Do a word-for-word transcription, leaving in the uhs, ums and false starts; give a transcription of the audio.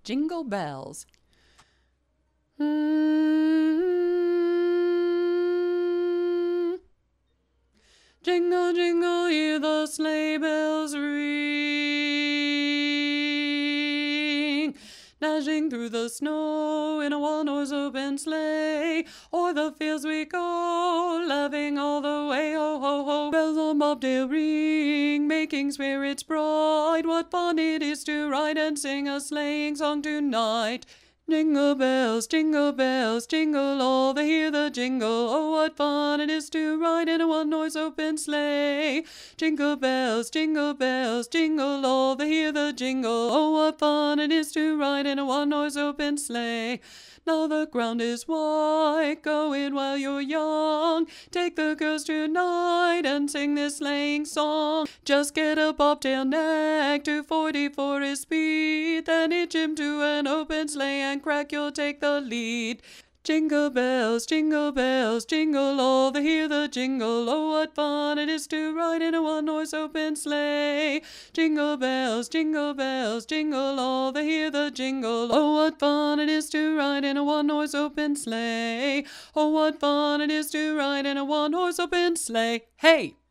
Jingle bells. Jingle, jingle, hear the sleigh bells ring, dashing through the snow in a one-horse open sleigh. O'er the fields we go, laughing all the way. Ho, ho, ho, bells on bobtail ring, making spirits bright. What fun it is to ride and sing a sleighing song tonight. Jingle bells, jingle bells, jingle all, they hear the jingle. Oh, what fun it is to ride in a one-horse open sleigh. Jingle bells, jingle bells, jingle all, they hear the jingle. Oh, what fun it is to ride in a one-horse open sleigh. Now the ground is white, go in while you're young. Take the girls tonight and sing this sleighing song. Just get a bobtail nag to forty for his speed, then hitch him to an open sleigh and crack, you'll take the lead. Jingle bells, jingle bells, jingle all, they hear the jingle. Oh, what fun it is to ride in a one-horse open sleigh. Jingle bells, jingle bells, jingle all, they hear the jingle. Oh, what fun it is to ride in a one-horse open sleigh. Oh, what fun it is to ride in a one-horse open sleigh. Hey!